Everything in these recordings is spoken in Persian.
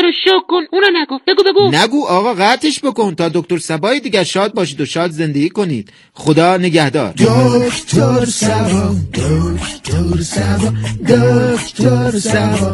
شک کن، اونو نگو. بگو. نگو آقا، قطعش بکن تا دکتر صبای دیگه. شاد باشید و شاد زندگی کنید. خدا نگهدار. دکتر صبا، دکتر صبا، دکتر صبا.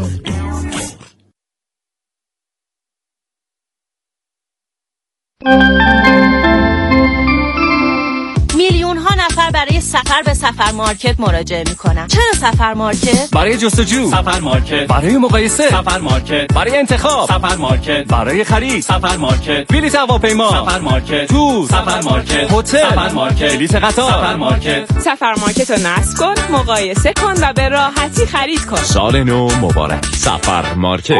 میلیون ها نفر برای سفر به سفر مارکت مراجعه میکنن. چرا سفر مارکت؟ برای جستجو سفر مارکت، برای مقایسه سفر مارکت، برای انتخاب سفر مارکت، برای خرید سفر مارکت، بلیط هواپیما سفر مارکت، تور سفر مارکت، هتل سفر مارکت، بلیط قطار سفر مارکت. سفر مارکت رو نصب کن، مقایسه کن و به راحتی خرید کن. سال نو مبارک. سفر مارکت.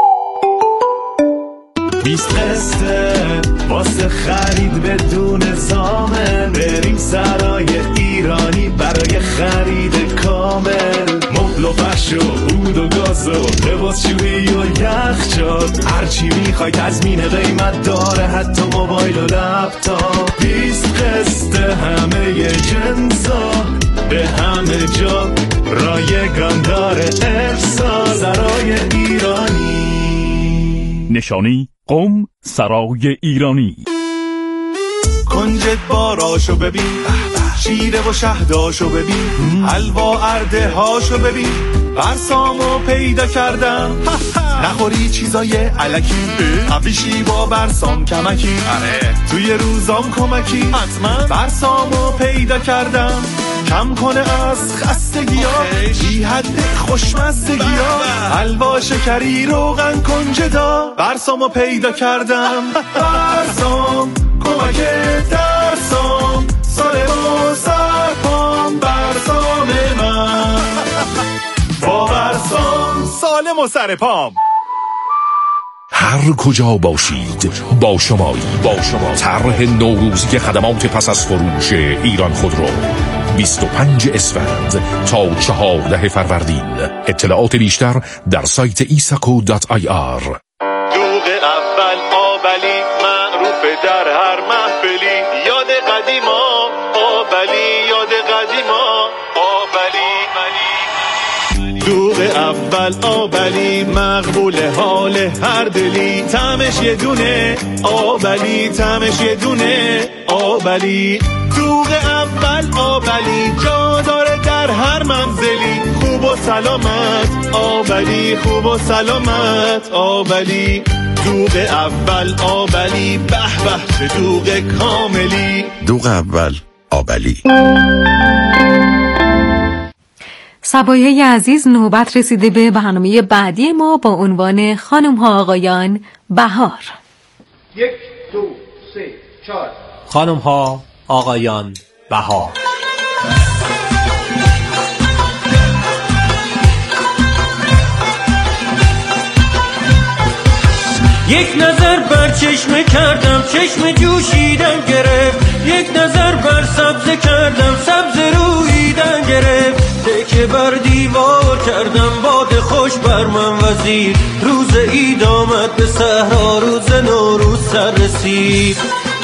20 قسطه واسه خرید بدون زامن، بریم سرای ایرانی برای خرید کامل. مبل و فرش و عود و گاز و لباس شویی و یخچال، هرچی میخوای تضمین قیمت داره، حتی موبایل و لپتاپ. 20 قسطه همه جنسا به همه جا رایگان داره. ارسال سرای ایرانی. نشانی قم سرای ایرانی. کنجد باراشو ببین، شیره و شهداشو ببین، حلوا ارده هاشو ببین، برسامو پیدا کردم. نخوری چیزای علکی، قویشی با برسام کمکی، توی روزام کمکی. حتما برسامو پیدا کردم، کم کنه از خستگی‌ها، بی حد خوشمزگی‌ها. حلوا شکری روغن کنجدا، برسامو پیدا کردم. برسام کمک درسام، سال و سرپام، برسام من با برسام سالم و سرپام. هر کجا باشید با شمایی. طرح نوروزی خدمات پس از فروش ایران خودرو 25 اسفند تا 14 فروردین. اطلاعات بیشتر در سایت isaco.ir. دوغ اول آبلی معروف در هر محفلی، یاد قدیما آبلی، یاد قدیما آبلی. دوغ اول آبلی مقبول حال هر دلی، طعمش یه دونه آبلی، طعمش یه دونه آبلی. دوغ اول آبلی جا داره در هر منزلی، خوب و سلامت آبلی، خوب و سلامت آبلی. دوغ اول آبلی، به به چه دوغ کاملی. دوغ اول آبلی. صبایای عزیز، نوبت رسیده به برنامه بعدی ما با عنوان خانم ها آقایان بهار. 1 2 3 4. خانم ها آقایان بهار. یک نظر بر چشمه کردم، چشم جوشیدن گرفت. یک نظر بر سبزه کردم، سبزه رویدن گرفت. تکه بر دیوار کردم، باد خوش بر من وزید. روز عید آمد به صحرا، روز نوروز سر رسید.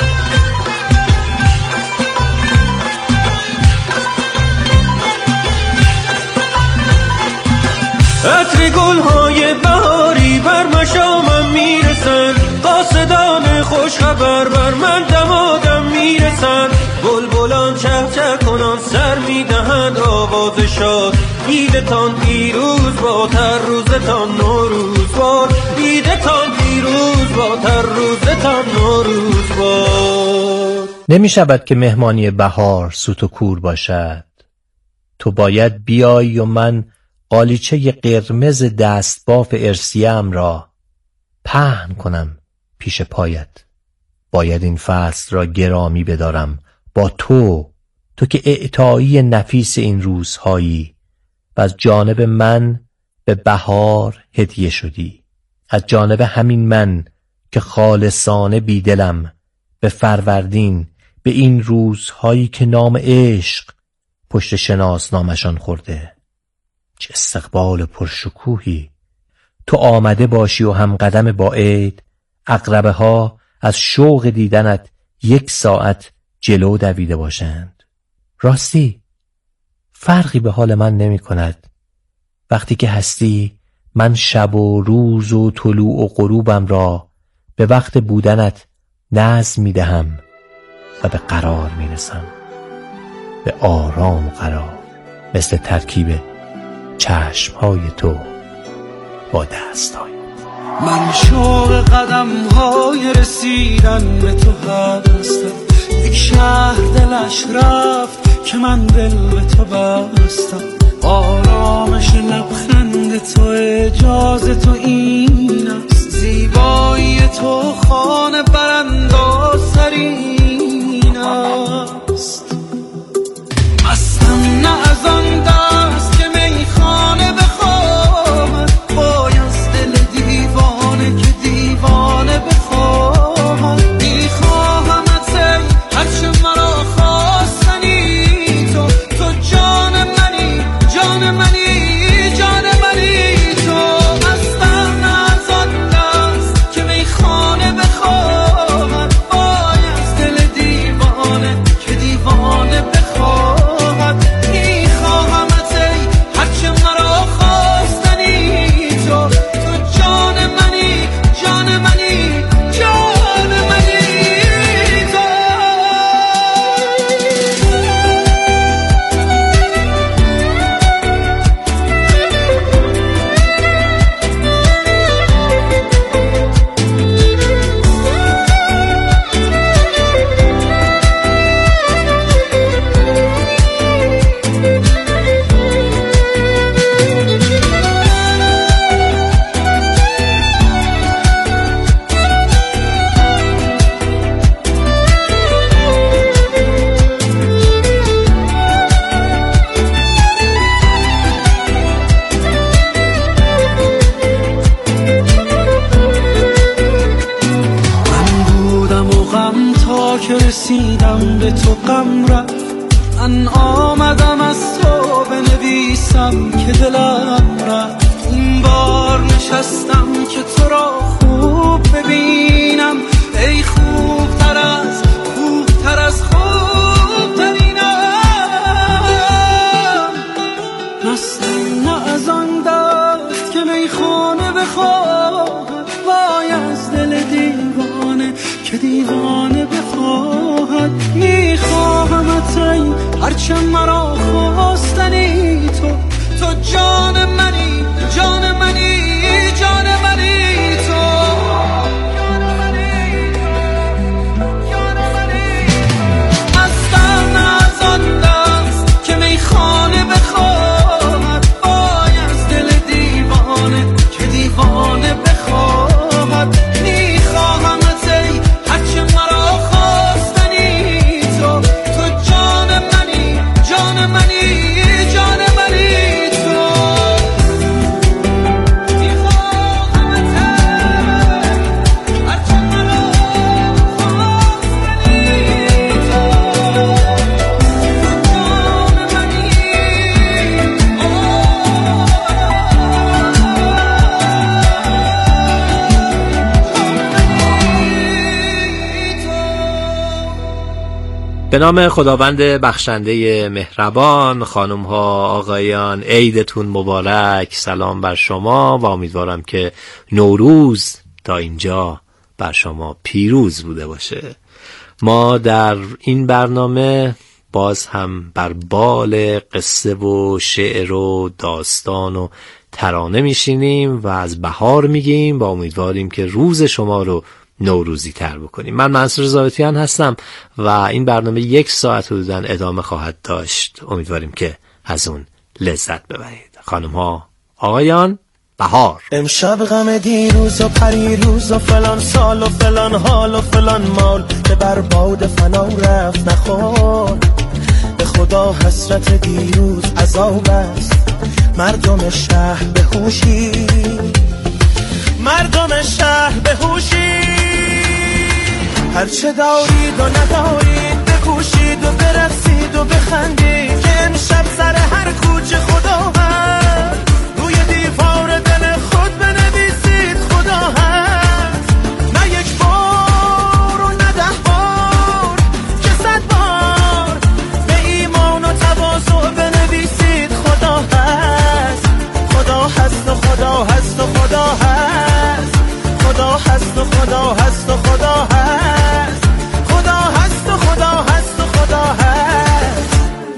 عطر گل‌های بهاری بر مشامم میرسن، قاصدان خوش خبر بر من دمادم میرسن. بلبلان چهچه کنان سر میدهند آواز شاد. عیدتان پیروز باتر، روزتان نوروز باد. عیدتان پیروز باتر، روزتان نوروز باد. نمی شود که مهمانی بهار سوت و کور باشد. تو باید بیایی و من قالیچه قرمز دستباف ارسیه‌ام را پهن کنم پیش پایت. باید این فصل را گرامی بدارم با تو که اعطایی نفیس این روزهایی و از جانب من به بهار هدیه شدی. از جانب همین من که خالصانه بیدلم به فروردین، به این روزهایی که نام عشق پشت شناسنامشان خورده. چه استقبال پرشکوهی. تو آمده باشی و هم قدم با عید، عقربه ها از شوق دیدنت 1 ساعت جلو دویده باشند. راستی فرقی به حال من نمی کند وقتی که هستی من شب و روز و طلوع و غروبم را به وقت بودنت نظم می دهم و به قرار می رسم، به آرام و قرار، مثل ترکیب چشمهای تو با دستهای. من شوق قدم‌های رسیدن به تو هستم، یک شهر دلش رفت که من دل به تو بستم. آرامش لبخند تو، اجازه تو این است، زیبایی تو خانه براندازترین است. مستم نه از آن دست که میخانه بخواهد، باید دل دیوانه که دیوانه بخواهد. میخواهمت ای هرچه مرا خواستنی تو، تو جان منی، جان منی، جان منی تو. مستم نه از آن دست که میخانه بخواهد، باید دل دیوانه که دیوانه بخواهد. رسیدم به تو غم رفت، من آمدم از تو بنویسم که دلم رفت. این بار نشستم که تو را خوب ببینم، ای خوبتر از خوبترینم. مستم نه از آن دست که میخانه بخواهد، وای از دل دیوانه که دیوانه بخواهد. میخواهمت ای هرچه مرا خواستنی تو، تو جان منی، جان منی، جان منی تو. مستم از آن دست که میخانه بخواهد، وای از دل دیوانه که دیوانه بخواهد. میخواهمت ای هرچه مرا خواستنی تو، تو جان منی، جان منی، جان منی تو. میخواهمت ای هرچه مرا خواستنی تو، تو جان منی. به نام خداوند بخشنده مهربان. خانم ها آقایان، عیدتون مبارک. سلام بر شما و امیدوارم که نوروز تا اینجا بر شما پیروز بوده باشه. ما در این برنامه باز هم بر بال قصه و شعر و داستان و ترانه میشینیم و از بهار میگیم و امیدواریم که روز شما رو نوروزی تر بکنیم. من منصور ضابطیان هستم و این برنامه 1 ساعت حدوداً ادامه خواهد داشت. امیدواریم که از اون لذت ببرید. خانم ها آقایان، بهار. امشب غم دیروز و پریروز و فلان سال و فلان حال و فلان مال که بر باد فنا رفت نخور. به خدا حسرت دیروز عذاب است، مردم شهر به هوشی، مردم شهر به هوشی. هرچه دارید و ندارید بکوشید و برقصید و بخندید که امشب سر هر کوچه خدا هست. روی دیوار دل خود بنویسید خدا هست. نه 1 بار و نه 10 بار که 100 بار به ایمان و تواضع بنویسید خدا هست. خدا هست و خدا هست خدا هست و خدا هست، خدا هست و خدا هست و خدا هست.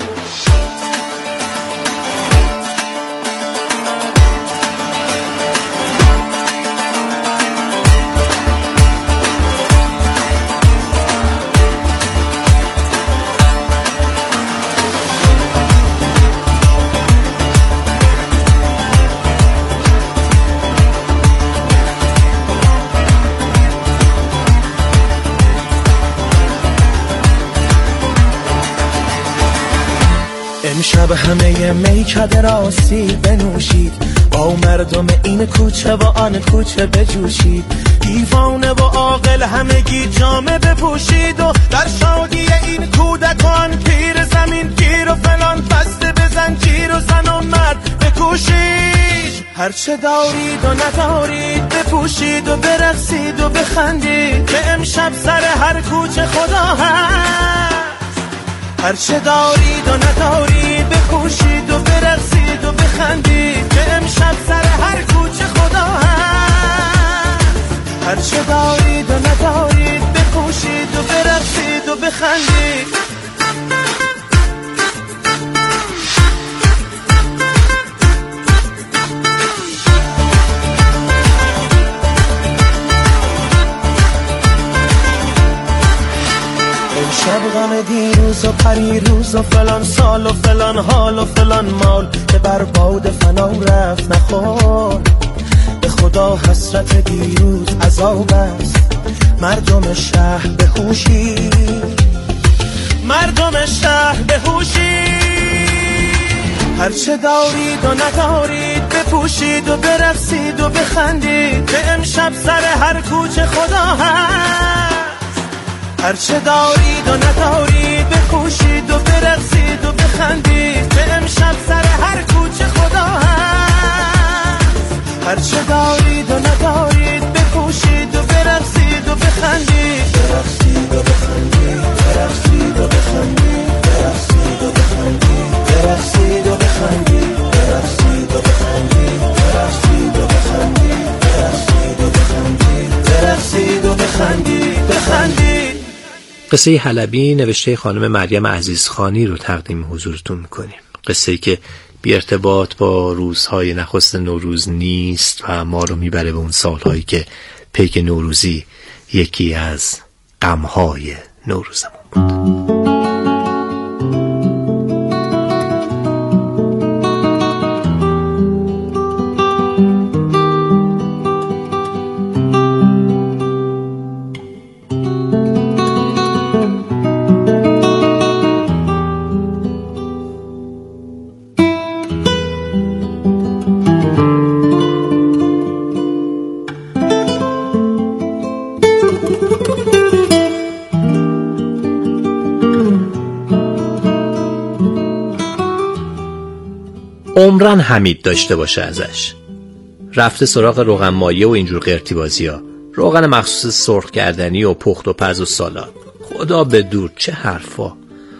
امشب همه میکده راستی بنوشید، با مردم این کوچه و آن کوچه بجوشید، دیوانه و عاقل همگی جامه بپوشید و در شادی این کودکان پیر زمین گیر و فلان بسته بزن جیر و زن و مرد بکوشید. هرچه دارید و ندارید بپوشید و برقصید و بخندید که امشب سر هر کوچه خدا هست. هرچه دارید و ندارید بپوشید و برقصید و بخندید که امشب سر هر کوچه خدا هست. هرچه دارید و ندارید بپوشید و برقصید و بخندید. شب غم دیروز و پریروز و فلان سال و فلان حال و فلان مال که بر باد فنا رفت نخور. به خدا حسرت دیروز عذاب است، مردم شهر بهوشید، مردم شهر بهوشید. هرچه دارید و ندارید بپوشید و برقصید و بخندید که امشب سر هر کوچه خدا هست. هرچه دارید و ندارید بپوشید و برقصید و بخندید که امشب سر هر کوچه خدا هست. هرچه دارید و ندارید بپوشید و برقصید و بخندید، برقصید و بخندید، برقصید و بخندید، برقصید و بخندید، برقصید و بخندید، برقصید و بخندید، برقصید و بخندید، برقصید و بخندید، برقصید و بخندید، بخندید. قصه حلبی نوشته خانم مریم عزیزخانی رو تقدیم حضورتون میکنیم. قصه‌ای که بی ارتباط با روزهای نخست نوروز نیست و ما رو میبره به اون سالهایی که پیک نوروزی یکی از غمهای نوروزمون بود. عمرن حمید داشته باشه ازش. رفته سراغ روغن مایه و اینجور قرتی بازی ها، روغن مخصوص سرخ کردنی و پخت و پز و سالاد. خدا به دور چه حرفا.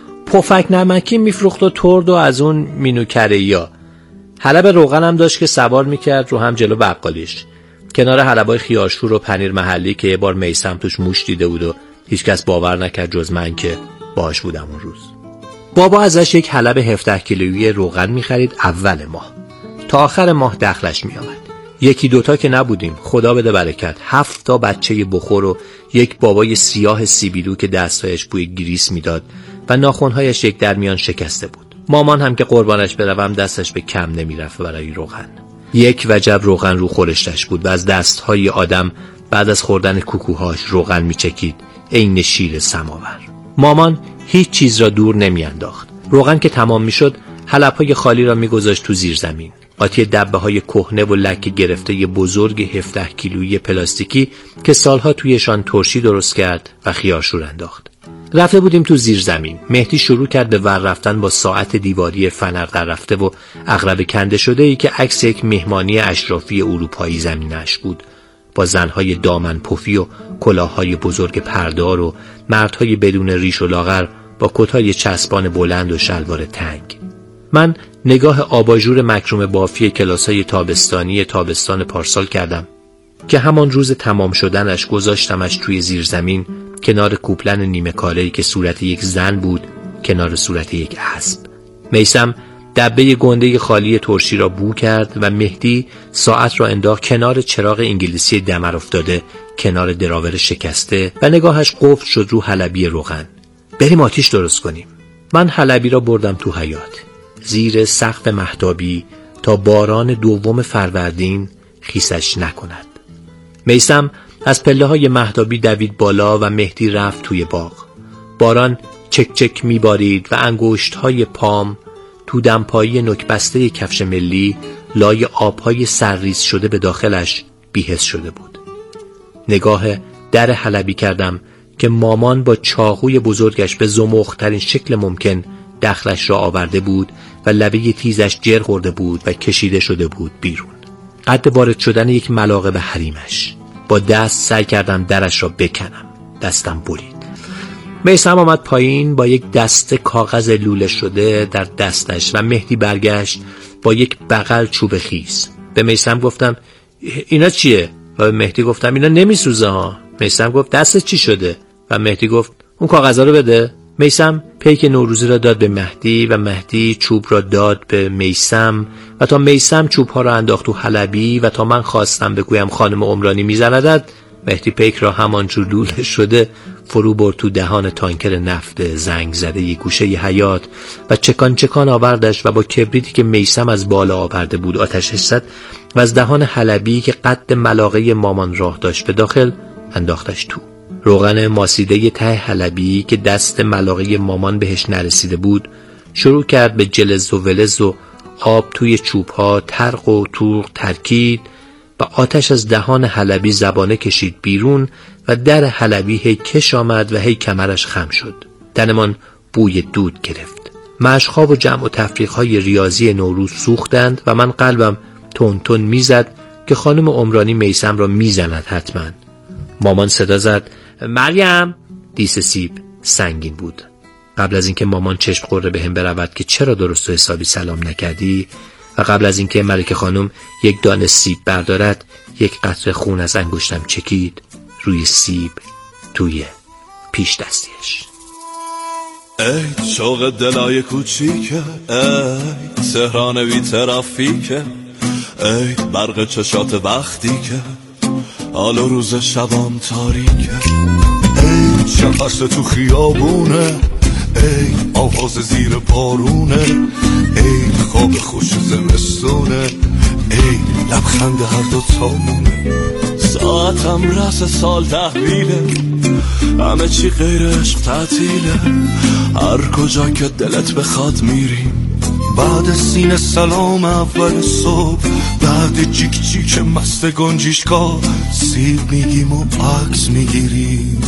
پفک نمکی میفروخت و ترد و از اون مینوکره‌ای ها. حلب روغن هم داشت که سوار میکرد رو هم جلو بقالیش، کنار حلبای خیارشور و پنیر محلی که یه بار میثم توش موش دیده بود و هیچکس باور نکرد جز من که باهاش بودم اون روز. بابا ازش یک حلب 17 کیلویی روغن می‌خرید اول ماه. تا آخر ماه دخلش می‌آمد. یکی دوتا که نبودیم، خدا بده برکت. 7 تا بچه بخور و یک بابای سیاه سیبیلو که دستایش بوی گریس میداد و ناخن‌هایش یک درمیان شکسته بود. مامان هم که قربانش بروم دستش به کم نمی‌رفت برای روغن. یک وجب روغن رو خورشتش بود و از دست‌های آدم بعد از خوردن کوکوهاش روغن می‌چکید، عین شیر سماور. مامان هیچ چیز را دور نمیانداخت. روغن که تمام میشد، حلب‌های خالی را میگذاشت تو زیر زمین. قاطی دبه‌های کهنه و لکه گرفته بزرگ 17 کیلویی پلاستیکی که سالها تویشان ترشی درست کرد و خیارشور انداخت. رفته بودیم تو زیر زمین. مهدی شروع کرد به ور رفتن با ساعت دیواری فنر در رفته و عقرب کنده شده ای که عکس یک مهمانی اشرافی اروپایی زمینش بود، با زنهای دامن پفی و کلاههای بزرگ پردار و مردهای بدون ریش و لاغر با کتای چسبان بلند و شلوار تنگ. من نگاه آباژور مکروم بافی کلاسای تابستانی تابستان پارسال کردم که همان روز تمام شدنش گذاشتمش توی زیرزمین کنار کوپلن نیمه کاره‌ای که صورت یک زن بود کنار صورت یک اسب. میثم دبه گنده خالی ترشی را بو کرد و مهدی ساعت را انداخت کنار چراغ انگلیسی دمر افتاده کنار دراور شکسته و نگاهش قفل شد رو حلبی روغن. بریم آتیش درست کنیم. من حلبی را بردم تو حیاط زیر سقف مهتابی تا باران دوم فروردین خیسش نکند. میثم از پله‌های مهتابی دوید بالا و مهدی رفت توی باغ. باران چک چک میبارید و انگشت‌های پام تو دمپایی نوکبسته کفش ملی لای آب‌های سرریز شده به داخلش بی‌حس شده بود. نگاه در حلبی کردم که مامان با چاقوی بزرگش به زمخترین شکل ممکن دخلش را آورده بود و لبه تیزش جر خورده بود و کشیده شده بود بیرون. قد وارد شدن یک ملاقه به حریمش. با دست سعی کردم درش را بکنم. دستم برید. میثم آمد پایین با یک دسته کاغذ لوله شده در دستش و مهدی برگشت با یک بغل چوب خیس. به میثم گفتم اینا چیه؟ و به مهدی گفتم اینا نمیسوزه ها. میثم گفت دستت چی شده؟ و مهدی گفت اون کاغذها رو بده. میثم پیک نوروزی را داد به مهدی و مهدی چوب را داد به میثم و تا میثم چوبها را انداخت تو حلبی و تا من خواستم بگویم خانم عمرانی میزندد، مهدی پیک را همانجور لوله شده فرو برد تو دهان تانکر نفت زنگ زده یک گوشه ی حیاط و چکان چکان آوردش و با کبریتی که میثم از بالا آورده بود آتشش زد و از دهان حلبی که قد ملاقه مامان راه داشت به داخل انداختش تو. روغن ماسیده ته حلبی که دست ملاقه مامان بهش نرسیده بود شروع کرد به جلز و ولز و آب توی چوبها ترق و تورق ترکید و آتش از دهان حلبی زبانه کشید بیرون و در حلبی هی کش آمد و هی کمرش خم شد. تنمان بوی دود گرفت. مشق‌ها و جمع و تفریق‌های ریاضی نوروز سوختند و من قلبم تون تون میزد که خانم عمرانی میثم را میزند حتما. مامان صدا زد مریم. دیس سیب سنگین بود. قبل از اینکه مامان چشم قره بهم برود که چرا درست و حسابی سلام نکردی و قبل از اینکه ملکه خانم یک دانه سیب بردارد یک قطره خون از انگشتم چکید روی سیب توی پیش دستیش. ای شوق دلای کوچیکه، ای تهران بی ترافیکه، ای برق چشات وقتی که حال و روز شبام تاریکه، ای شفرس تو خیابونه، ای آواز زیر پارونه، ای خواب خوش زمستونه، ای لبخند هر دو تامونه. ساعتم رس سال تحویله، همه چی غیر عشق تعطیله، هر کجا که دلت بخواد میریم. بعد سینه سلام اول صبح، بعد جیک جیک مست گنجیشکا سیب میگیم و عکس میگیریم.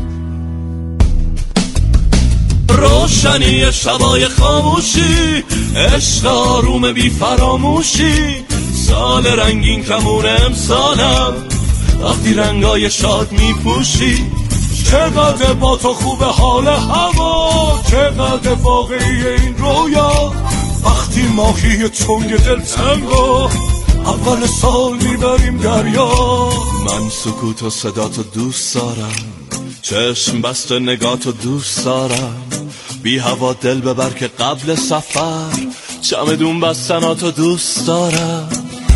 روشنی شبای خاموشی، عشق آروم بی فراموشی، سال رنگین کمون امسالم وقتی رنگای شاد میپوشی. چقدر با تو خوب حال هوا، چقدر واقعی این رویا، وقتی ماهی تنگ دلتنگا اول سال میبریم دریا. من سکوت و صداتو دوست دارم، چشم بسته نگاتو دوست دارم، بی هوا دل ببر که قبل سفر چمدون بستناتو دوست دارم.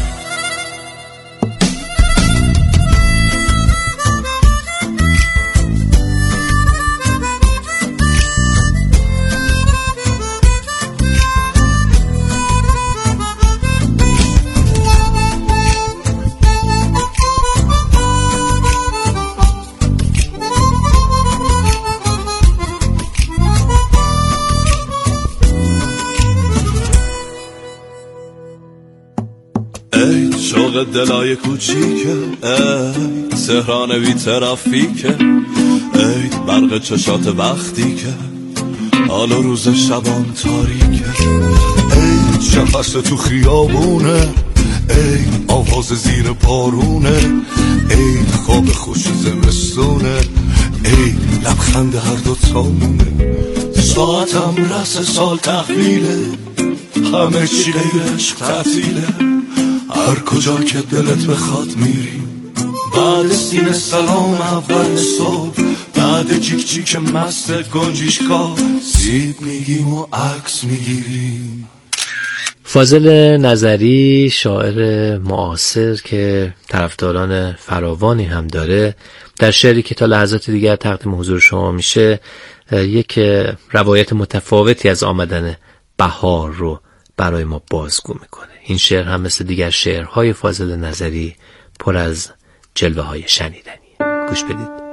شوق دلای کوچیکه، ای تهران بی ترافیکه، ای برق چشات وقتی که حال و روز شبان تاریکه، ای شفرس تو خیابونه، ای آواز زیر پارونه، ای خواب خوش زمستونه، ای لبخند هر دو تامونه. ساعتم رس سال تحویله، همه چی غیر عشق تعطیله، هر کجا که دلت بخواد میریم. بعد سینه سلام اول صبح، بعد جیک جیک مست گنجیشکا، سیب میگیم و عکس میگیریم. فاضل نظری شاعر معاصر که طرفداران فراوانی هم داره، در شعری که تا لحظات دیگر تقدیم حضور شما میشه یک روایت متفاوتی از آمدن بهار رو برای ما بازگو میکنه. این شعر هم مثل دیگر شعرهای فاضل نظری پر از جلوه های شنیدنی. گوش بدید.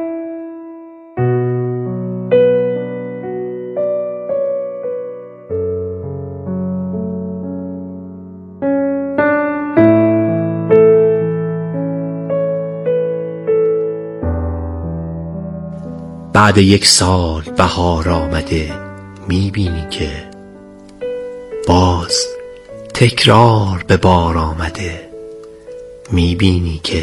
بعد 1 سال بهار آمده، میبینی که باز تکرار به بار آمده، میبینی که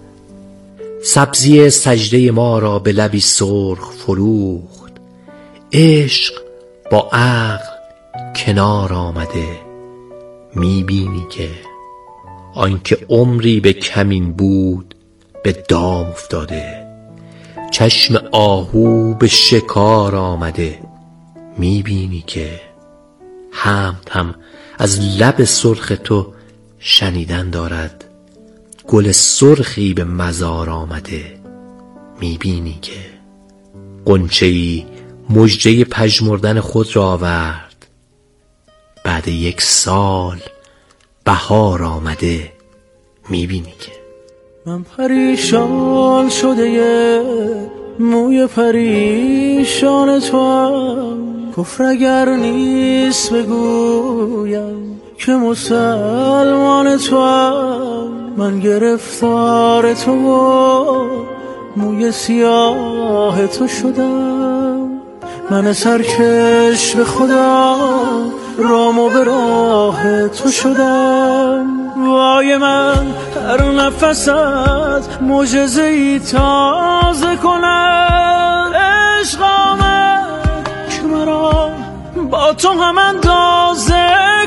سبزی سجده ما را به لبی سرخ فروخت، عشق با عقل کنار آمده، میبینی که آنکه عمری به کمین بود به دام افتاده، چشم آهو به شکار آمده، میبینی که حمد هم از لب سرخ تو شنیدن دارد، گل سرخی به مزار آمده، میبینی که غنچه‌ای مژده پژمردن خود را آورد، بعد 1 سال بهار آمده، میبینی که من پریشان شده موی پریشان توام، کفر اگر نیست بگویم که مسلمان توام، من گرفتار تو و موی سیاه تو شدم، من سرکش به خدا رام و به راه تو شدم، وای من هر نفست معجزه‌ای تازه کنم، عشق آمد که مرا با تو هم اندازه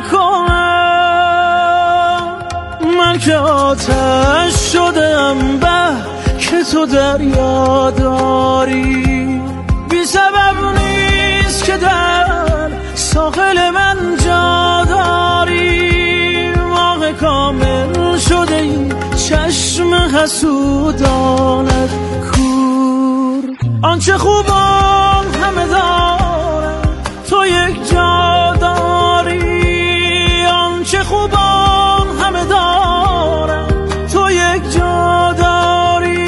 کنم، من که آتش شدم به که تو دریا داری، بی سبب نیست که در ساحل من جا داری، ماه کامل شده این چشم حسودانت کور، آنچه خوبان همه دارن تو یک جا داری، آنچه خوبان همه دارن تو یک جا داری.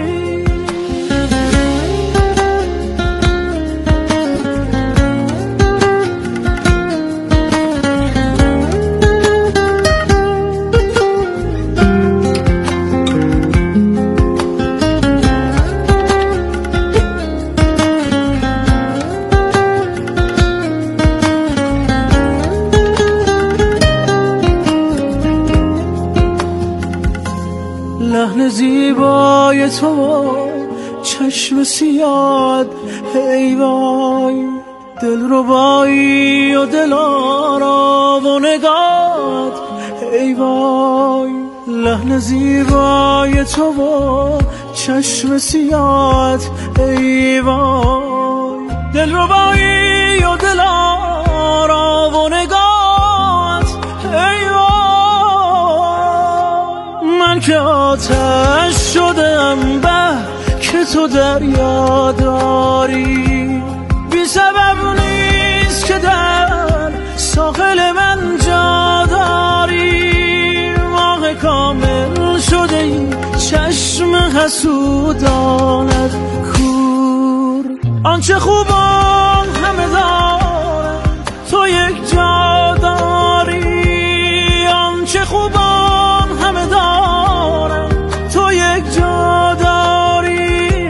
لحن زیبای تو چشم سیاد، ای وای دلربایی و دلارا و نگات، ای وای لحن زیبای تو چشم سیاد، ای وای دلربایی و دلارا و نگات، ای وای من که آتش شدم به که تو دریا داری، بی سبب نیست که در ساحل من جا داری، ماه کامل شده این چشم حسودانت کور، آنچه خوبان همه دارن تو یک جا داری، آنچه خوبان همه دارن تو یک جا داری.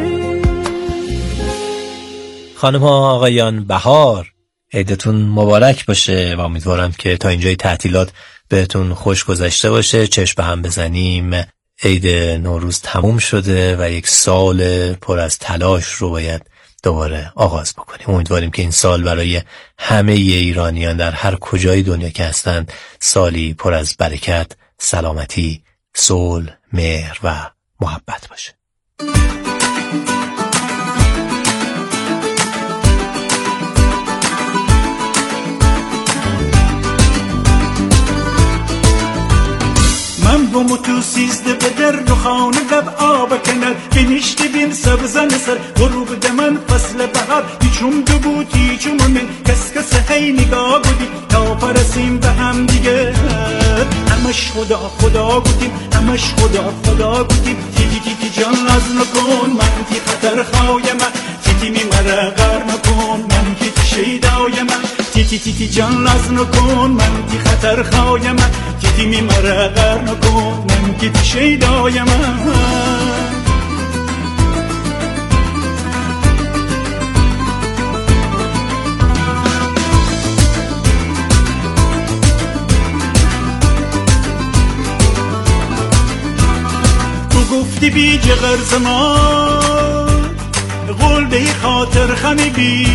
خانم ها آقایان، بهار، عیدتون مبارک باشه و امیدوارم که تا اینجای تعطیلات بهتون خوش گذشته باشه. چشم به هم بزنیم، عید نوروز تموم شده و 1 سال پر از تلاش رو باید دوباره آغاز بکنیم. امیدواریم که این سال برای همه ایرانیان در هر کجای دنیا که هستند سالی پر از برکت، سلامتی، صلح، مهر و محبت باشه. من بومو تو سیزده به در و خانه لب آب کنر بینیشتی بین سبزن سر غروب دمن فصل بهار هیچم دو بود هیچم من کس هی نگاه بودی تا پرسیم به هم دیگه همش خدا بودیم همش خدا بودیم تی جان از نکن من تی خطر خواهی من تی میمره غر نکن من که تی شیدای من تی جان از نکن من تی خطر خواهی من تی میمره غر نکن من که تی شیدای من گفتی بی جغر زمان قول به خاطر خمی بی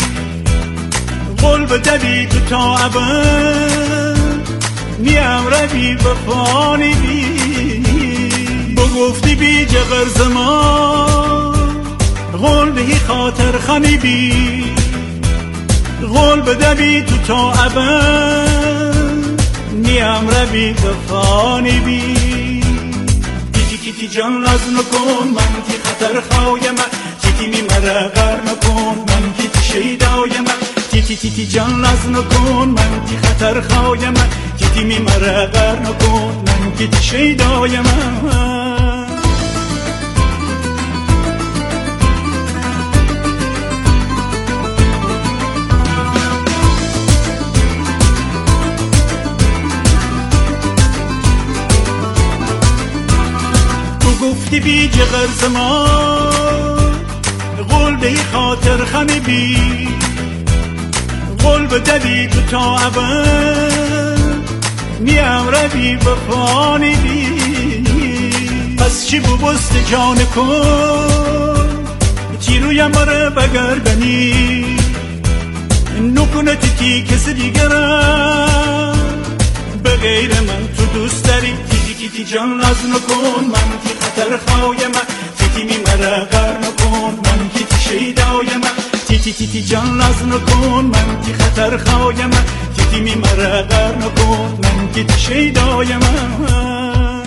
قول بده بی تو تا ابد نیم روی وفانی بی گفتی بی جغر زمان قول به خاطر خمی بی قول بده بی تو تا ابد نیم روی وفانی بی تی جان از نکن من تی خطر خواهی من تی میمره غر نکن من که تی شیدای من تی جان از نکن من تی خطر خواهی من تی میمره غر نکن من که تی شیدای من گفتی بی جغر زمان قول به خاطر خمی بی قول بده بی تو تا ابد نیم روی وفانی بی پس چی بست جان کن تی رویم بره بگردنی نکنه تی کسی دیگرم به غیر من تو دوست داری تی جان از نکن من تی خطر خواهی من تی میمره غر نکن من که تی شیدای من تی جان از نکن من تی خطر خواهی من تی میمره غر نکن من که تی شیدای من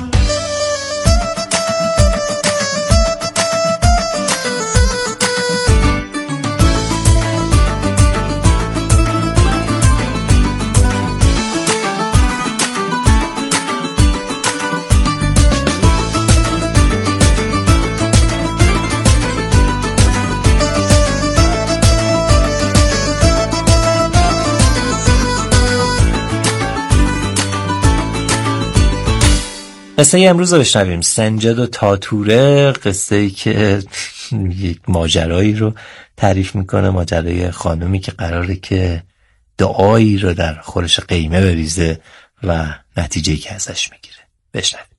قصه امروز رو بشنویم. سنجد و تاتوره، قصه ای که یک ماجرایی رو تعریف میکنه، ماجرای خانومی که قراره که دعایی رو در خورش قیمه بریزه و نتیجه‌ای که ازش میگیره. بشنویم.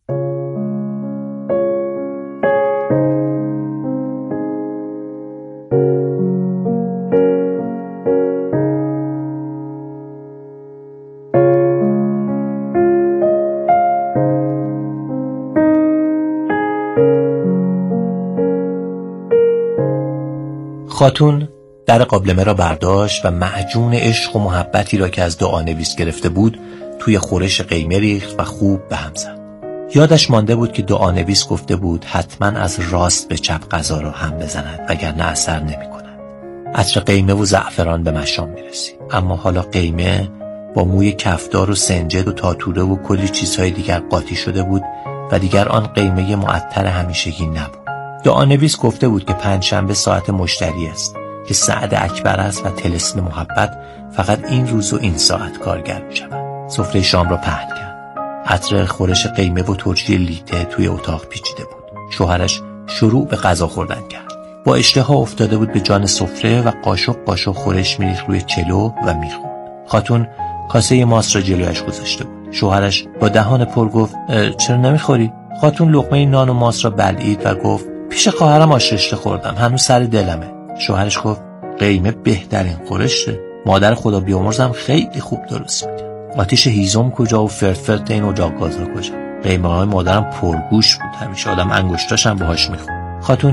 خاتون در قابلمه را برداشت و معجون عشق و محبتی را که از دعانویس گرفته بود توی خورش قیمه ریخت و خوب به هم زد. یادش مانده بود که دعانویس گفته بود حتما از راست به چپ غذا را هم بزند وگرنه اثر نمی کند. عطر قیمه و زعفران به مشام می رسید. اما حالا قیمه با موی کفدار و سنجد و تاتوره و کلی چیزهای دیگر قاطی شده بود و دیگر آن قیمه معطر همیشگی نبود. دعانویس گفته بود که پنجشنبه ساعت مشتری است که سعد اکبر است و طلسم محبت فقط این روز و این ساعت کارگر می شود. سفره شام را پهن کرد. عطر خورش قیمه و ترشی لیته توی اتاق پیچیده بود. شوهرش شروع به غذا خوردن کرد. با اشتها افتاده بود به جان سفره و قاشق قاشق خورش میریخت روی چلو و میخورد. خاتون کاسه ماست را جلویش گذاشته بود. شوهرش با دهان پر گفت چرا نمیخوری؟ خاتون لقمه نان و ماست را بلعید و گفت پیش خواهرم آش رشته خوردم، هنوز سر دلمه. شوهرش گفت قیمه بهترین خورشه، مادر خدا بیامرزم خیلی خوب درست میکنه. آتیش هیزم کجا و فرت این اجاق گازا کجا؟ قیمه‌های مادرم پرگوش بود، همیشه آدم انگشتاش هم باهاش میخورد. خاتون